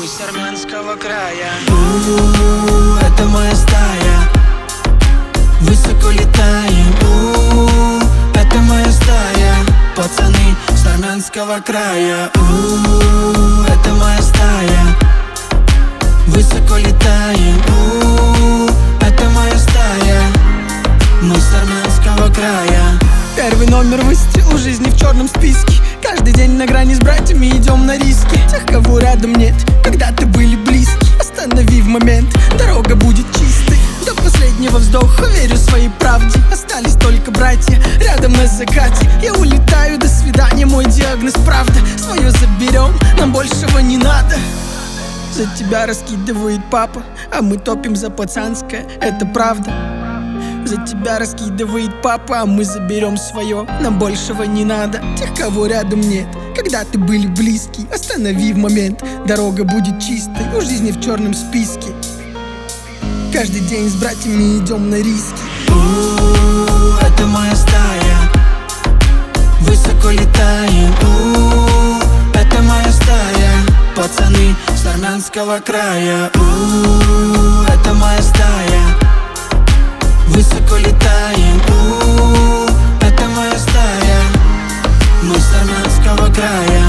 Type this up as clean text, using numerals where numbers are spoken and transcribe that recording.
с армянского края. Это моя стая, высоко летаем. Это моя стая, пацаны с армянского края. Это моя стая, высоко летаем. Это моя стая, мы с армянского края. Первый номер выстрел жизни в черном списке. Каждый день на грани с братьями идем на риски. Тех, кого рядом нет, когда-то были близки. Останови в момент, дорога будет чистой. До последнего вздоха верю своей правде. Остались только братья рядом на закате. Я улетаю, до свидания, мой диагноз правда. Свое заберем, нам большего не надо. За тебя раскидывает папа, а мы топим за пацанское, это правда. За тебя раскидывает папа, а мы заберем свое, нам большего не надо. Тех, кого рядом нет, когда-то были близки. Останови в момент, дорога будет чистой. У жизни в черном списке. Каждый день с братьями идем на риски. Это моя стая, высоко летаем. Это моя стая, пацаны с армянского края. Это моя стая, высоко летаем. Это моя стая, мы с армянского края.